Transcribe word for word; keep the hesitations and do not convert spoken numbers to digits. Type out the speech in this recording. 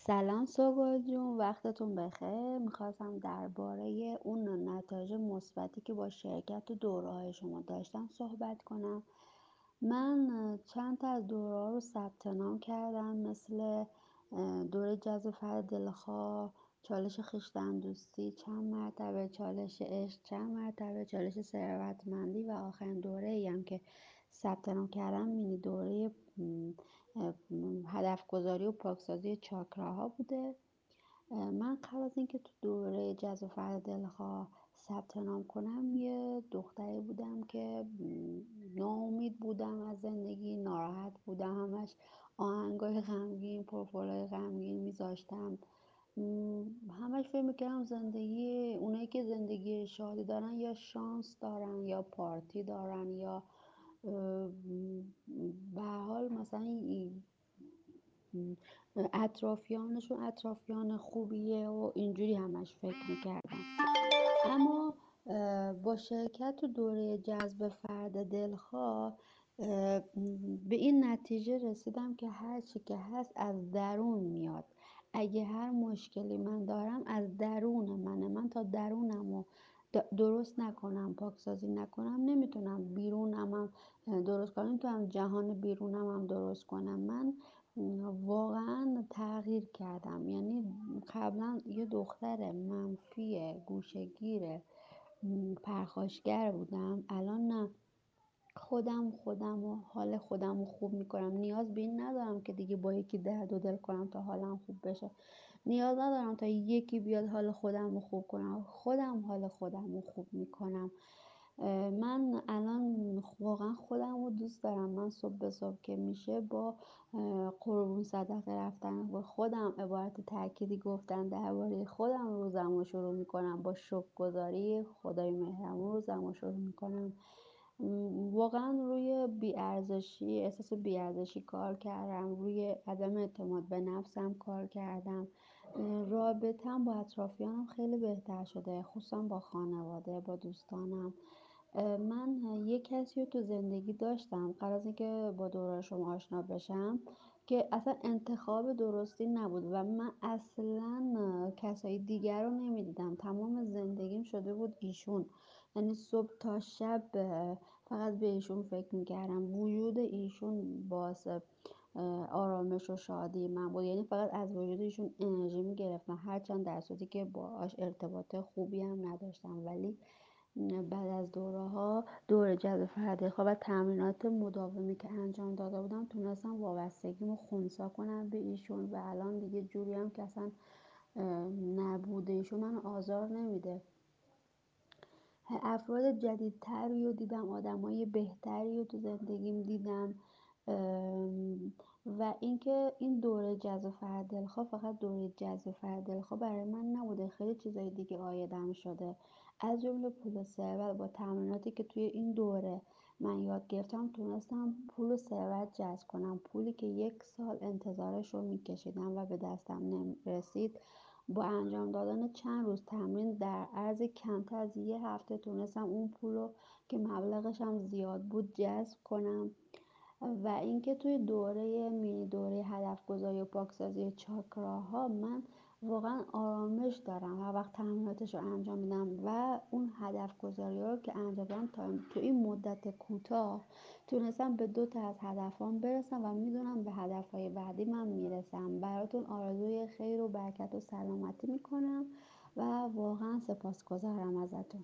سلام سوگل جون، وقتتون بخیر. میخواستم درباره اون نتایج مثبتی که با شرکت و دوره‌های شما داشتم صحبت کنم. من اه، چند تا از دوره رو ثبت نام کردم، مثل اه، دوره جذب فرد دلخواه، چالش خویشتن دوستی چند مرتبه، چالش عشق چند مرتبه، چالش ثروتمندی و آخرین دوره ای هم که ثبت نام کردم مینی دوره م، اه، م، هدف گذاری و پاکسازی چاکراها بوده. من قبل از اینکه تو دوره جذب فرد دلخواه ثبت نام کنم یه دختری بودم که م، ناامید بودم از زندگی، ناراحت بودم، همش آهنگای غمگین، پروفایلای غمگین میذاشتم. همش فکر میکردم زندگی اونایی که زندگی شادی دارن یا شانس دارن یا پارتی دارن یا اه، به هر حال مثلا اطرافیانشون اطرافیان خوبیه و اینجوری همش فکر میکردم. اما با شرکت تو دوره جذب فرد دلخواه به این نتیجه رسیدم که هر چی که هست از درون میاد. اگه هر مشکلی من دارم از درون منه. من تا درونم رو درست نکنم، پاکسازی نکنم، نمیتونم بیرونم هم درست کنم، تو هم جهان بیرونم هم درست کنم. من واقعا تغییر کردم. یعنی قبلا یه دختر منفی گوشه‌گیر پرخاشگر بودم، الان نه. خودم خودم و حال خودم رو خوب میکنم. نیاز به این ندارم که دیگه با یکی درد و دل کنم تا حالم خوب بشه. نیاز ندارم تا یکی بیاد حال خودم رو خوب کنم. خودم حال خودم رو خوب میکنم. من الان واقعا خودم رو دوست دارم. من صبح به صبح که میشه با قربون صدقه رفتن با خودم، عبارت تأکیدی گفتن درباره خودم روزم رو شروع میکنم. با شکرگزاری خدای مهربون روزم رو شروع میکنم. واقعا روی بیارزشی احساس بیارزشی کار کردم، روی عدم اعتماد به نفسم کار کردم. رابطم با اطرافیانم خیلی بهتر شده، خصوصا با خانواده، با دوستانم. من یه کسی رو تو زندگی داشتم قبل از اینکه با دوره شما آشنا بشم که اصلا انتخاب درستی نبود و من اصلا کسای دیگر رو نمیدیدم. تمام زندگیم شده بود ایشون. یعنی صبح تا شب فقط به ایشون فکر میکردم. وجود ایشون باعث آرامش و شادی من بود. یعنی فقط از وجود ایشون انرژی میگرفتم، هرچند در صورتی که باهاش ارتباط خوبی هم نداشتم. ولی بعد از دوره ها دوره جذب فرد خواب و تمرینات مداومی که انجام داده بودم تونستم وابستگیمو خنثی کنم به ایشون و الان دیگه جوری هم که اصلا نبوده ایشون من آزار نمیده. افراد جدیدتری رو دیدم، آدمای بهتری رو تو زندگیم دیدم. و اینکه این دوره جذب فرد دلخواه فقط دوره جذب فرد دلخواه برای من نبوده، خیلی چیزای دیگه عایدم شده، از جمله پول ثروت. با تمریناتی که توی این دوره من یاد گرفتم تونستم پول و ثروت جذب کنم. پولی که یک سال انتظارش رو میکشیدم و به دستم نرسید، با انجام دادن چند روز تمرین در عرض کمتر از یه هفته تونستم اون پول رو که مبلغش هم زیاد بود جذب کنم. و اینکه توی دوره مینی دوره هدف گذاری و پاکسازی چاکراها من واقعا آرامش دارم هر وقت تمریناتش رو انجام میدم و اون هدف گذاری رو که انجام دادم تا تو این مدت کوتاه تونستم به دو تا از هدفام برسم و میدونم به هدفهای بعدی من میرسم. براتون آرزوی خیر و برکت و سلامتی میکنم و واقعا سپاسگزارم ازتون.